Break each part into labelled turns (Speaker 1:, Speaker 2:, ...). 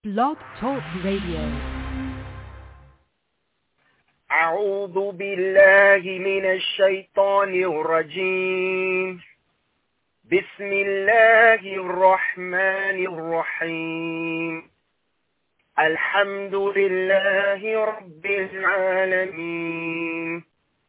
Speaker 1: Blog Talk Radio.
Speaker 2: أعوذ بالله من الشيطان الرجيم. بسم الله الرحمن الرحيم. الحمد لله رب العالمين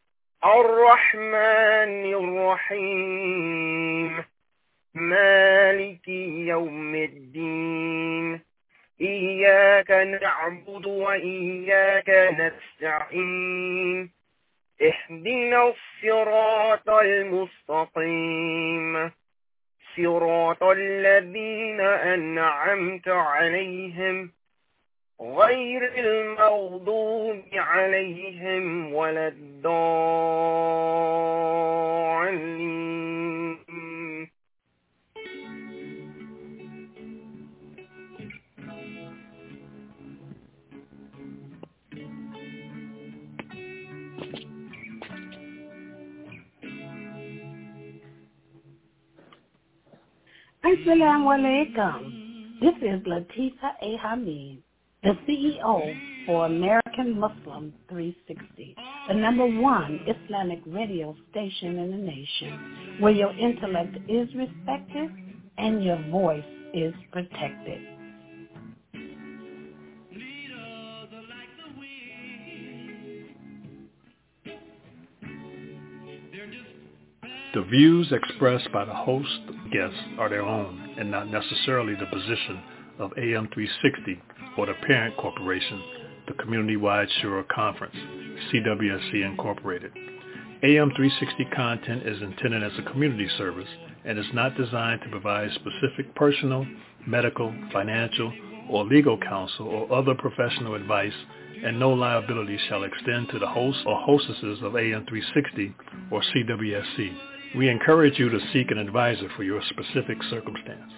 Speaker 2: الرحمن الرحيم مالك يوم الدين إياك نعبد وإياك نستعين اهدنا الصراط المستقيم صراط الذين أنعمت عليهم غير المغضوب عليهم ولا الضالين.
Speaker 3: Assalamu alaikum. This is Latifa A. Hamid, the CEO for American Muslim 360, the #1 Islamic radio station in the nation, where your intellect is respected and your voice is protected.
Speaker 4: The views expressed by the host and guests are their own and not necessarily the position of AM 360 or the parent corporation, the Community-Wide Shura Conference, CWSC Incorporated. AM 360 content is intended as a community service and is not designed to provide specific personal, medical, financial, or legal counsel or other professional advice, and no liability shall extend to the hosts or hostesses of AM 360 or CWSC. We encourage you to seek an advisor for your specific circumstance.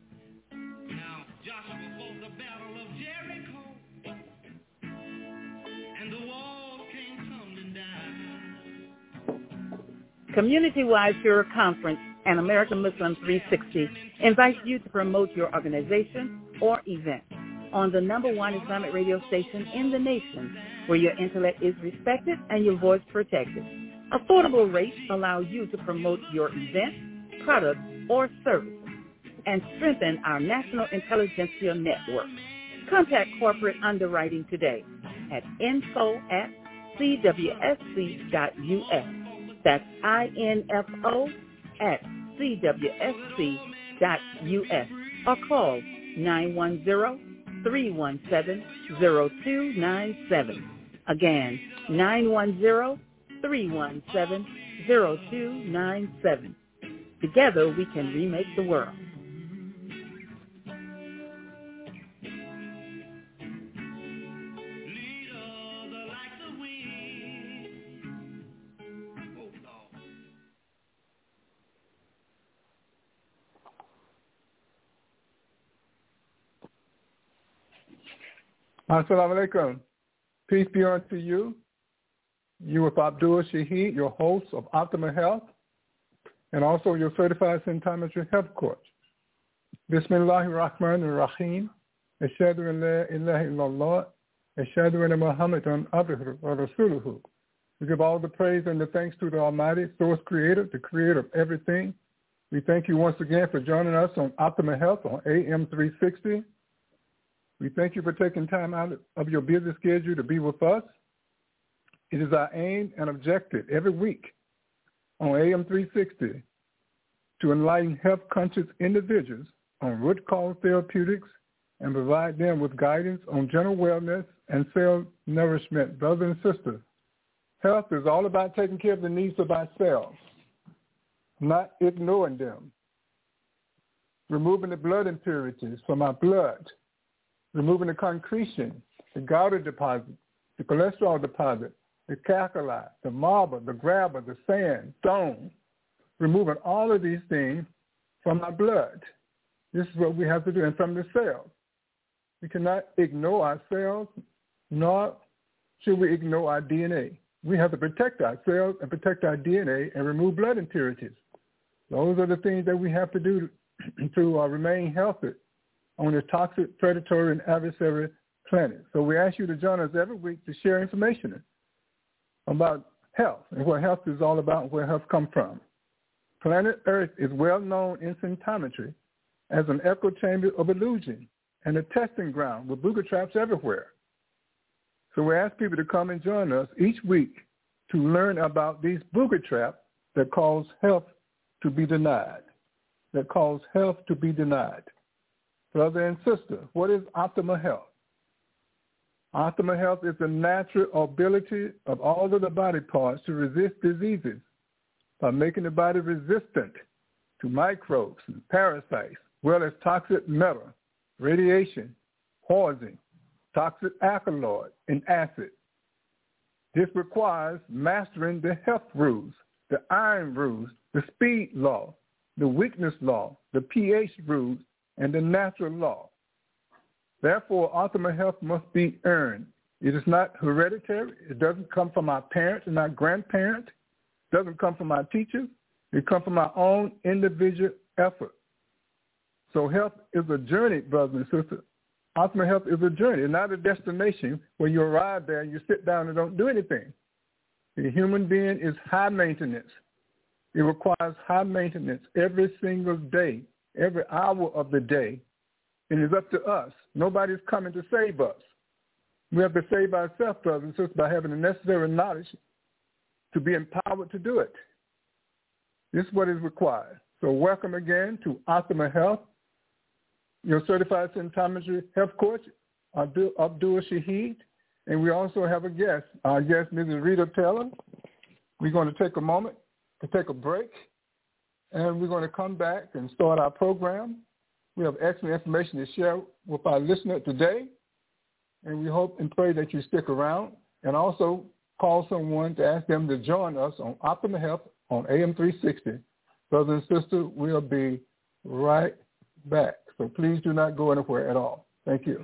Speaker 5: Community-Wide Shura Conference and American Muslim 360 invites you to promote your organization or event on the #1 Islamic radio station in the nation, where your intellect is respected and your voice protected. Affordable rates allow you to promote your event, product, or service and strengthen our national intelligentsia network. Contact corporate underwriting today at info@cwsc.us. That's info@cwsc.us, or call 910-317-0297. Again, 910-317-0297. Together we can remake the world.
Speaker 6: Assalamu alaikum. Peace be unto you. You with Abdul Shaheed, your host of Optimal Health, and also your certified Centometry Health Coach. Bismillahir Rahmanir Rahim. Ashhadu an la ilaha illallah. Ashhadu anna Muhammadan abduhu wa rasuluhu. We give all the praise and the thanks to the Almighty, Source Creator, the Creator of everything. We thank you once again for joining us on Optimal Health on AM 360. We thank you for taking time out of your busy schedule to be with us. It is our aim and objective every week on AM 360 to enlighten health-conscious individuals on root cause therapeutics and provide them with guidance on general wellness and cell nourishment. Brothers and sisters, health is all about taking care of the needs of our cells, not ignoring them, removing the blood impurities from our blood, removing the concretion, the gouty deposit, the cholesterol deposit, the calculi, the marble, the gravel, the sand, stone, removing all of these things from our blood. This is what we have to do, and from the cells. We cannot ignore our cells, nor should we ignore our DNA. We have to protect our cells and protect our DNA and remove blood impurities. Those are the things that we have to do to remain healthy on this toxic, predatory, and adversary planet. So we ask you to join us every week to share information about health and what health is all about and where health comes from. Planet Earth is well known in symptometry as an echo chamber of illusion and a testing ground with booger traps everywhere. So we ask people to come and join us each week to learn about these booger traps that cause health to be denied, Brother and sister, what is optimal health? Optimal health is the natural ability of all of the body parts to resist diseases by making the body resistant to microbes and parasites, well as toxic metal, radiation, poison, toxic alkaloid, and acid. This requires mastering the health rules, the iron rules, the speed law, the weakness law, the pH rules, and the natural law. Therefore, optimal health must be earned. It is not hereditary. It doesn't come from our parents and our grandparents. It doesn't come from our teachers. It comes from our own individual effort. So health is a journey, brothers and sisters. Optimal health is a journey. It's not a destination where you arrive there and you sit down and don't do anything. The human being is high maintenance. It requires high maintenance every single day, every hour of the day. And it's up to us. Nobody's coming to save us. We have to save ourselves, brothers and sisters, by having the necessary knowledge to be empowered to do it. This is what is required. So welcome again to Optimal Health, your certified symptometry health coach, Abdul Shaheed. And we also have a guest, our guest, Mrs. Rita Taylor. We're going to take a moment to take a break, and we're going to come back and start our program. We have excellent information to share with our listener today, and we hope and pray that you stick around and also call someone to ask them to join us on Optimal Health on AM 360. Brothers and sisters, we'll be right back. So please do not go anywhere at all. Thank you.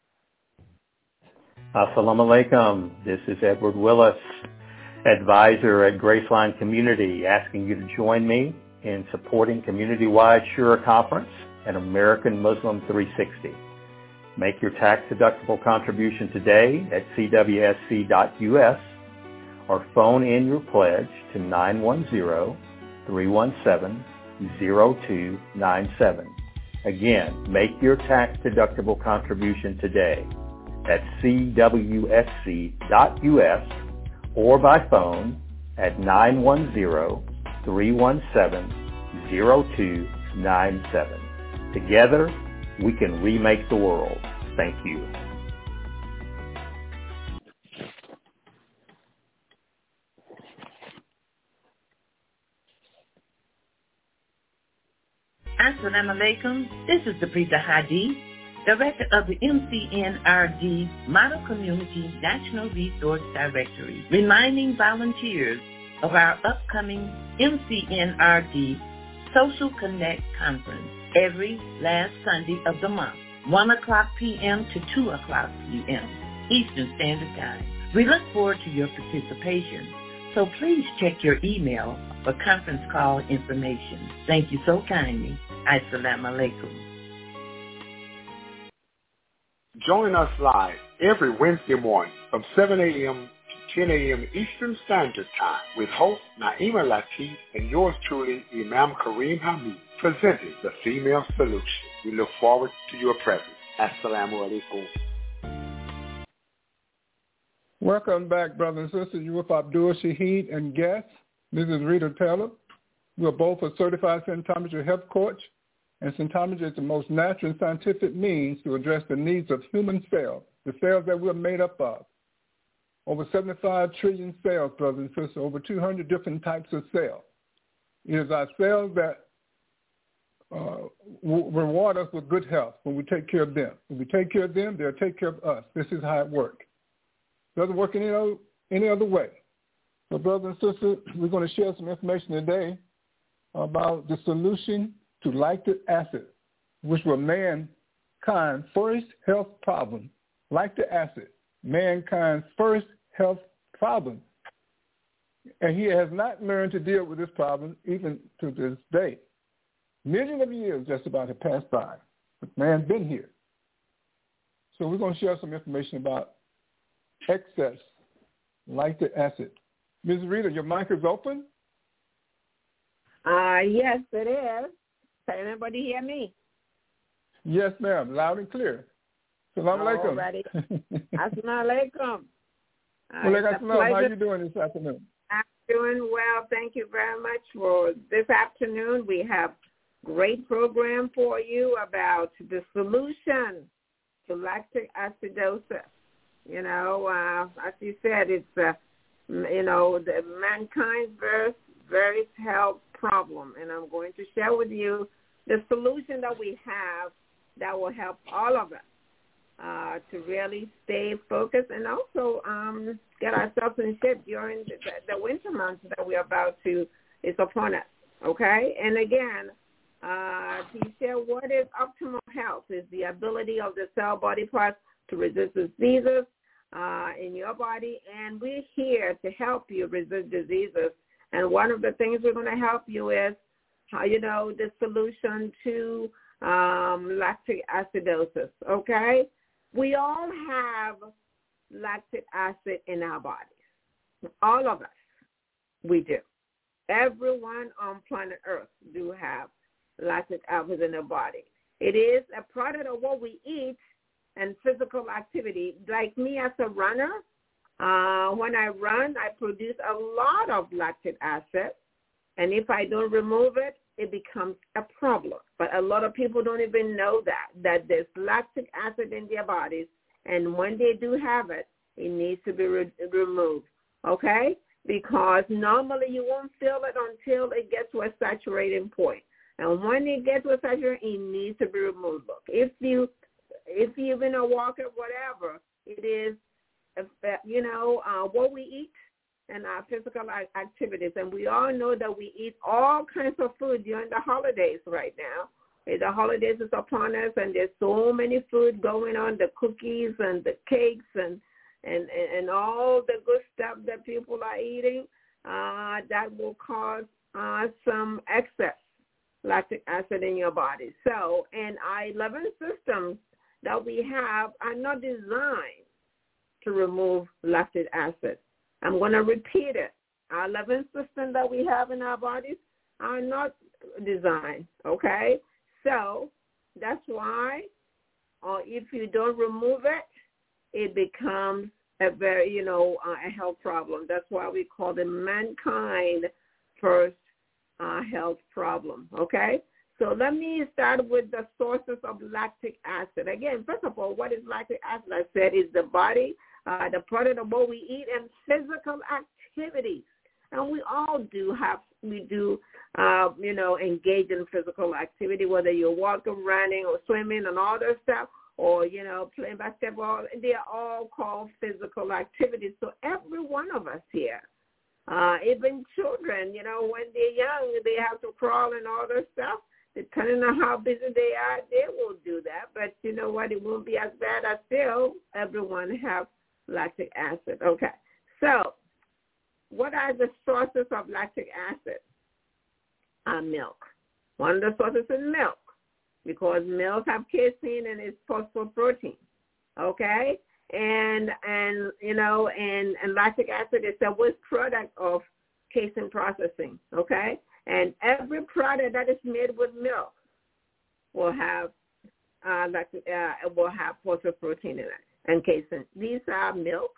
Speaker 1: Assalamu alaikum. This is Edward Willis, advisor at Graceline Community, asking you to join me in supporting community-wide Shura Conference and American Muslim 360. Make your tax-deductible contribution today at cwsc.us or phone in your pledge to 910-317-0297. Again, make your tax-deductible contribution today at cwsc.us or by phone at 910-317-0297. Together, we can remake the world. Thank you.
Speaker 7: Assalamu alaikum. This is the Prita Hadi, Director of the MCNRD Model Community National Resource Directory, reminding volunteers of our upcoming MCNRD Social Connect Conference every last Sunday of the month, 1 o'clock p.m. to 2 o'clock p.m. Eastern Standard Time. We look forward to your participation, so please check your email for conference call information. Thank you so kindly. Assalamu alaikum.
Speaker 8: Join us live every Wednesday morning from 7 a.m. to 10 a.m. Eastern Standard Time with host Naima Latif and yours truly, Imam Kareem Hamid, presenting The Female Solution. We look forward to your presence. Assalamu alaikum.
Speaker 6: Welcome back, brothers and sisters. You're with Abdul Shaheed and guest, Mrs. Rita Taylor. We are both a certified symptometry health coach, and symptometry is the most natural and scientific means to address the needs of human cells, the cells that we're made up of. Over 75 trillion cells, brothers and sisters, over 200 different types of cells. It is our cells that reward us with good health when we take care of them. When we take care of them, they'll take care of us. This is how it works. It doesn't work any other way. So, brothers and sisters, we're going to share some information today about the solution to lactic acid, which was mankind's first health problem. Lactic acid, mankind's first health problem. And he has not learned to deal with this problem even to this day. Millions of years just about have passed by. but man been here. So we're going to share some information about excess lactic acid. Ms. Rita, your mic is open?
Speaker 9: Yes, it is. Can anybody hear me?
Speaker 6: Yes, ma'am. Loud and clear. Salam alaikum.
Speaker 9: Alrighty. Assalamu alaikum.
Speaker 6: How are you doing this afternoon?
Speaker 9: I'm doing well. Thank you very much for this afternoon. We have great program for you about the solution to lactic acidosis. You know, as you said, it's the mankind's very health problem, and I'm going to share with you the solution that we have that will help all of us to really stay focused and also get ourselves in shape during the winter months that we're about to is upon us. Okay, and again, to share what is optimal health is the ability of the cell body parts to resist diseases in your body, and we're here to help you resist diseases. And one of the things we're going to help you is, the solution to lactic acidosis, okay? We all have lactic acid in our bodies. All of us, we do. Everyone on planet Earth do have lactic acid in their body. It is a product of what we eat and physical activity. Like me as a runner, when I run, I produce a lot of lactic acid, and if I don't remove it, it becomes a problem. But a lot of people don't even know that there's lactic acid in their bodies, and when they do have it, it needs to be removed, okay? Because normally you won't feel it until it gets to a saturating point. And when it gets to a saturating, it needs to be removed. Look, if you've been a walker, whatever, it is, what we eat and our physical activities. And we all know that we eat all kinds of food during the holidays right now. The holidays is upon us, and there's so many food going on, the cookies and the cakes and all the good stuff that people are eating that will cause some excess lactic acid in your body. So, and our 11 systems that we have are not designed to remove lactic acid. I'm going to repeat it. Our 11 systems that we have in our bodies are not designed, okay? So that's why if you don't remove it, it becomes a very, a health problem. That's why we call it mankind first health problem, okay? So let me start with the sources of lactic acid. Again, first of all, what is lactic acid? I said is the body, the product of what we eat and physical activities. And we all do engage in physical activity, whether you're walking, running, or swimming and all that stuff, or, playing basketball. They are all called physical activities. So every one of us here, even children, when they're young, they have to crawl and all that stuff. Depending on how busy they are, they will do that. But you know what? It won't be as bad as still everyone have lactic acid. Okay. So what are the sources of lactic acid? Milk. One of the sources is milk, because milk have casein and it's phosphoprotein. Okay? And lactic acid is a waste product of casein processing. Okay? And every product that is made with milk will have phosphoprotein in it and casein. These are milk,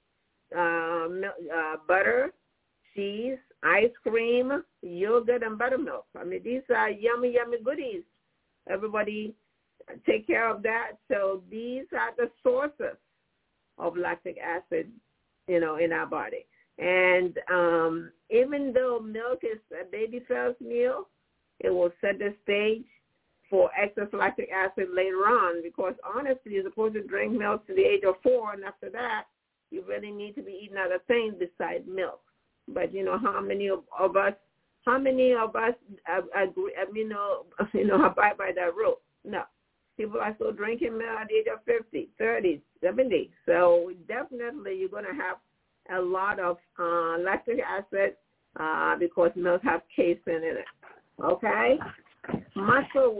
Speaker 9: butter, cheese, ice cream, yogurt, and buttermilk. I mean, these are yummy, yummy goodies. Everybody take care of that. So these are the sources of lactic acid, in our body. And even though milk is a baby first meal, it will set the stage for excess lactic acid later on, because honestly, you're supposed to drink milk to the age of 4, and after that, you really need to be eating other things besides milk. But how many of us agree, abide by that rule? No. People are still drinking milk at the age of 50, 30, 70. So definitely you're going to have a lot of lactic acid because milk have casein in it. Okay? Muscle waste.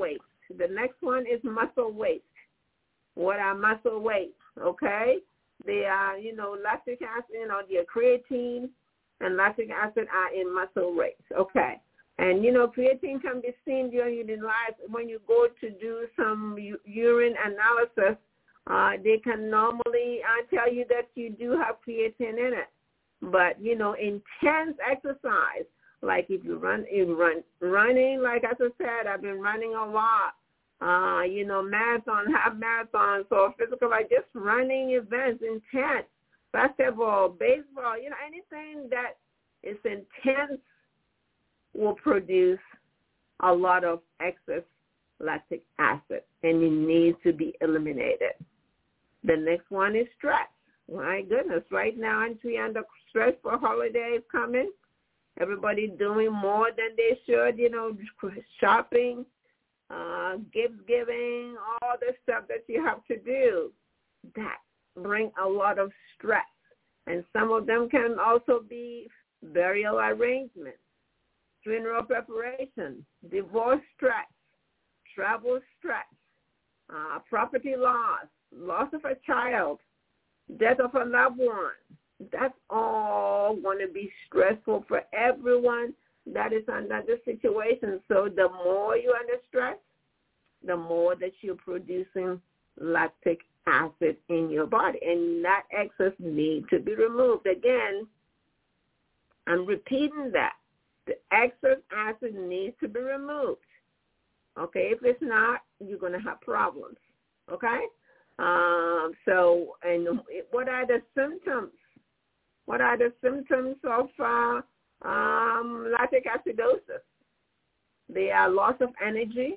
Speaker 9: The next one is muscle waste. What are muscle waste? Okay, they are, lactic acid, the creatine and lactic acid are in muscle waste. Okay, and creatine can be seen during your life when you go to do some urine analysis. They can normally tell you that you do have creatine in it, but intense exercise. Like if you running, like as I said, I've been running a lot, marathon, half marathon, so physical, like just running events, intense, basketball, baseball, anything that is intense will produce a lot of excess lactic acid, and it needs to be eliminated. The next one is stress. My goodness, right now, aren't we under stress for holidays coming? Everybody doing more than they should, shopping, gift giving, all the stuff that you have to do. That bring a lot of stress. And some of them can also be burial arrangements, funeral preparation, divorce stress, travel stress, property loss of a child, death of a loved one. That's all going to be stressful for everyone that is under the situation. So the more you're under stress, the more that you're producing lactic acid in your body. And that excess needs to be removed. Again, I'm repeating that. The excess acid needs to be removed. Okay? If it's not, you're going to have problems. Okay? So, and what are the symptoms? What are the symptoms of lactic acidosis? They are loss of energy,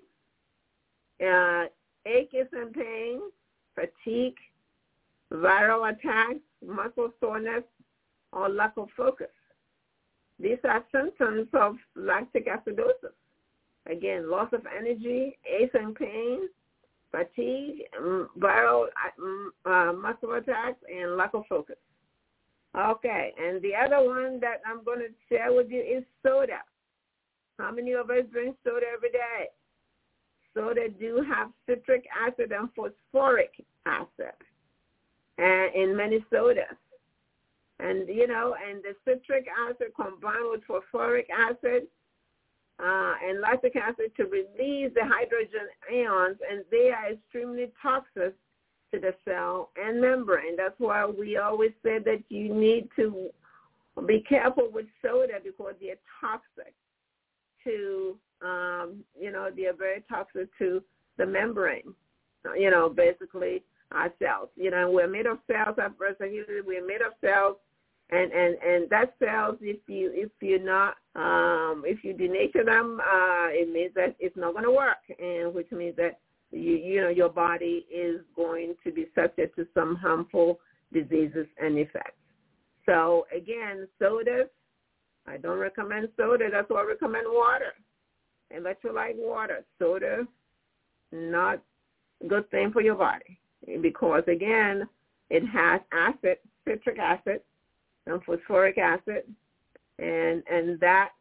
Speaker 9: aches and pain, fatigue, viral attacks, muscle soreness, or lack of focus. These are symptoms of lactic acidosis. Again, loss of energy, aches and pain, fatigue, viral muscle attacks, and lack of focus. Okay, and the other one that I'm going to share with you is soda. How many of us drink soda every day? Soda do have citric acid and phosphoric acid and in many sodas. And, and the citric acid combined with phosphoric acid and lactic acid to release the hydrogen ions, and they are extremely toxic to the cell and membrane. That's why we always say that you need to be careful with soda because they're toxic to, they're very toxic to the membrane, basically our cells. We're made of cells, we're made of cells, and that cells, if you denature them, it means that it's not going to work, and which means that your body is going to be subject to some harmful diseases and effects. So again, sodas, I don't recommend soda. That's why I recommend water, electrolyte water. Soda, not a good thing for your body because again, it has acid, citric acid, and phosphoric acid, and that,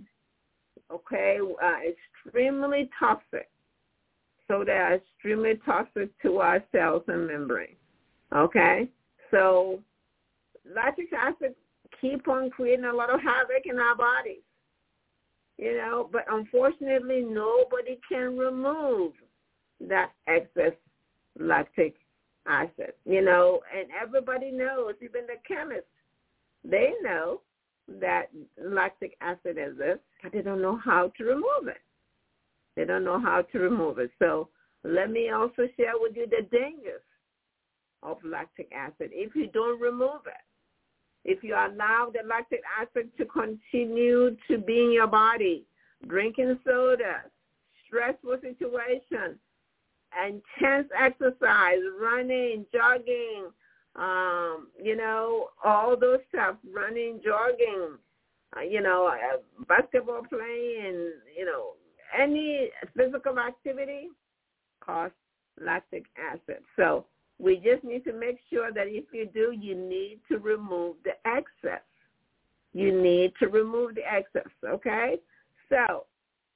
Speaker 9: extremely toxic. So they are extremely toxic to our cells and membrane. Okay? So lactic acid keep on creating a lot of havoc in our bodies. But unfortunately nobody can remove that excess lactic acid. And everybody knows, even the chemists, they know that lactic acid exists, but they don't know how to remove it. They don't know how to remove it. So let me also share with you the dangers of lactic acid if you don't remove it. If you allow the lactic acid to continue to be in your body, drinking soda, stressful situation, intense exercise, running, jogging, all those stuff, running, jogging, basketball playing, any physical activity causes lactic acid. So we just need to make sure that if you do, you need to remove the excess. You need to remove the excess, okay? So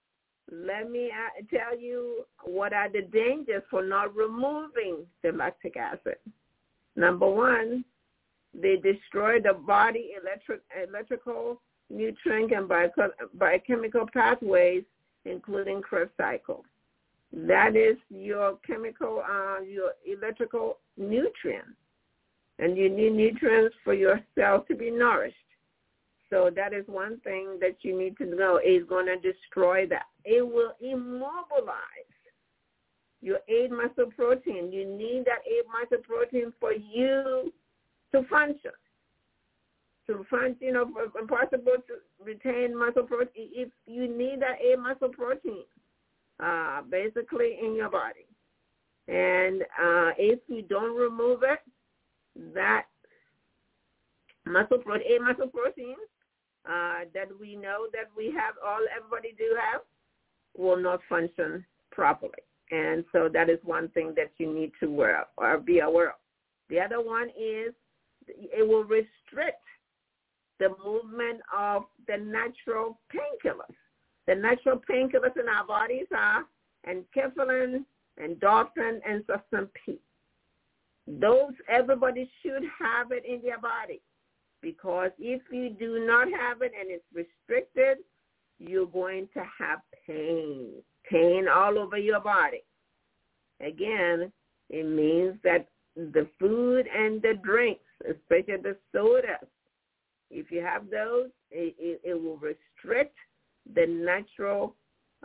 Speaker 9: let me tell you what are the dangers for not removing the lactic acid. Number one, they destroy the body electrical, nutrient, and biochemical pathways, including Krebs cycle. That is your chemical, your electrical nutrient. And you need nutrients for your cells to be nourished. So that is one thing that you need to know. It's going to destroy that. It will immobilize your 8 muscle protein. You need that 8 muscle protein for you to function. To function, impossible to retain muscle protein. If you need that 8 muscle protein, basically in your body. And if you don't remove it, that muscle protein, 8 muscle proteins, that we know that everybody do have, will not function properly. And so that is one thing that you need to be aware of. The other one is it will restrict the movement of the natural painkillers. The natural painkillers in our bodies are enkephalin, endorphin, and substance P. Those, everybody should have it in their body. Because if you do not have it and it's restricted, you're going to have pain all over your body. Again, it means that the food and the drinks, especially the sodas, if you have those, it will restrict the natural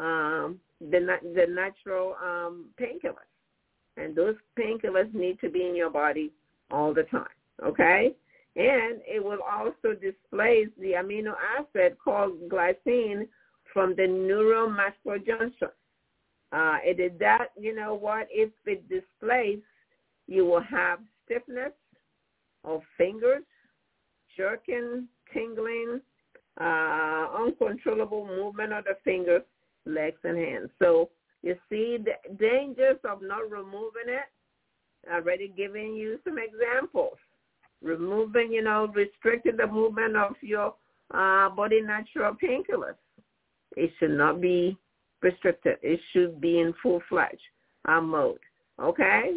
Speaker 9: painkillers. And those painkillers need to be in your body all the time, okay? And it will also displace the amino acid called glycine from the neuromuscular junction. It is that, if it displaces, you will have stiffness of fingers, jerking, tingling, uncontrollable movement of the fingers, legs, and hands. So you see the dangers of not removing it. I've already given you some examples. Removing, restricting the movement of your body natural painkillers. It should not be restricted. It should be in full-fledged mode. Okay?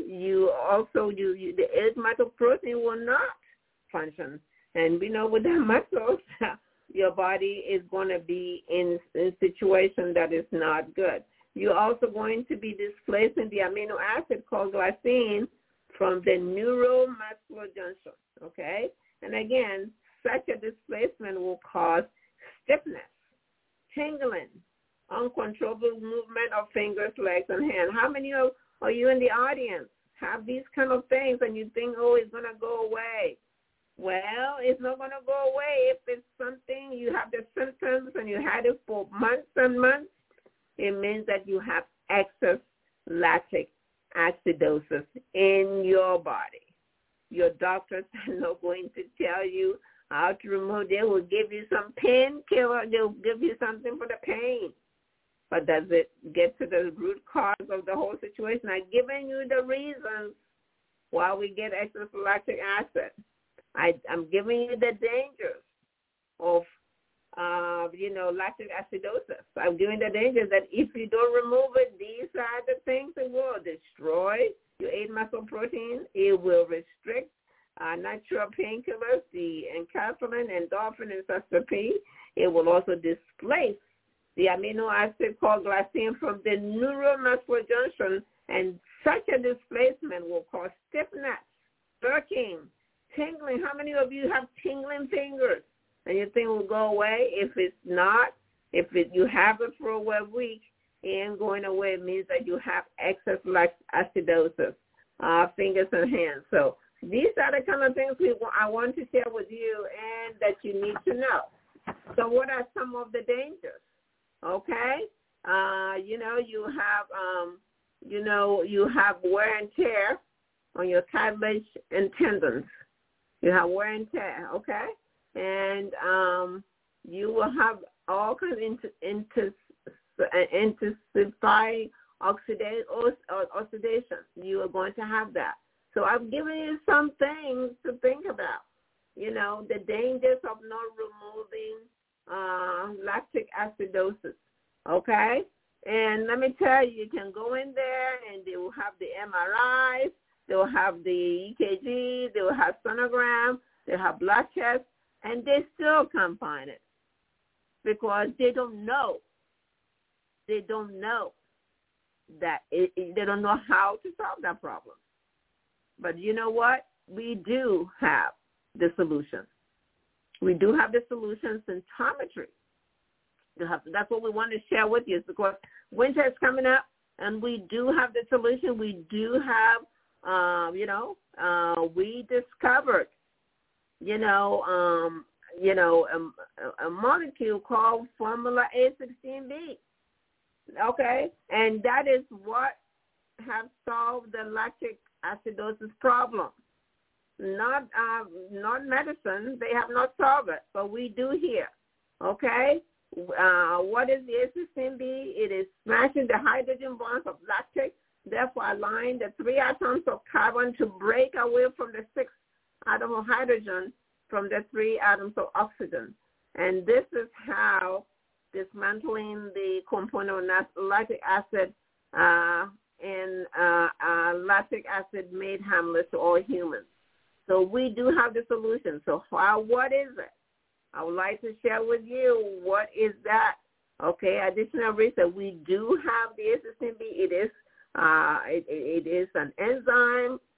Speaker 9: The 8 muscle protein will not function. And we know with the muscles, your body is going to be in a situation that is not good. You're also going to be displacing the amino acid called glycine from the neuromuscular junction, okay? And again, such a displacement will cause stiffness, tingling, uncontrollable movement of fingers, legs, and hands. How many of you in the audience have these kind of things and you think, it's going to go away? Well, it's not going to go away if it's something, you have the symptoms and you had it for months and months. It means that you have excess lactic acidosis in your body. Your doctors are not going to tell you how to remove. They will give you some painkiller. They'll give you something for the pain. But does it get to the root cause of the whole situation? I've given you the reasons why we get excess lactic acid. I'm giving you the dangers of lactic acidosis. I'm giving the dangers that if you don't remove it, these are the things that will destroy your 8 muscle protein. It will restrict natural painkillers, the enkephalin, endorphin, and substance P. It will also displace the amino acid called glycine from the neuromuscular junction, and such a displacement will cause stiffness, jerking, tingling. How many of you have tingling fingers? And you think it will go away? If it's not, you have it for a week, it ain't going away. It means that you have excess lactic acidosis, fingers and hands. So these are the kind of things I want to share with you and that you need to know. So what are some of the dangers? Okay, you have wear and tear on your cartilage and tendons. You have wear and tear, okay? And you will have all kinds of intensifying oxidation. You are going to have that. So I've given you some things to think about. The dangers of not removing lactic acidosis, okay? And let me tell you, you can go in there and they will have the MRIs, they will have the EKG, they will have sonogram, they have blood tests, and they still can't find it because they don't know. They don't know that they don't know how to solve that problem. But you know what? We do have the solution. We do have the solution, symptometry. That's what we want to share with you, because winter is coming up, and we do have the solution. We do have, we discovered, a molecule called formula A16B. Okay, and that is what have solved the lactic acidosis problem. Not medicine. They have not solved it, but we do here. Okay. What is the A16B? It is smashing the hydrogen bonds of lactic, therefore allowing the 3 atoms of carbon to break away from the 6 atom of hydrogen from the 3 atoms of oxygen. And this is how dismantling the component of lactic acid and lactic acid made harmless to all humans. So we do have the solution. So what is it? I would like to share with you what is that. Okay, additional research. We do have the A16B. It is an enzyme.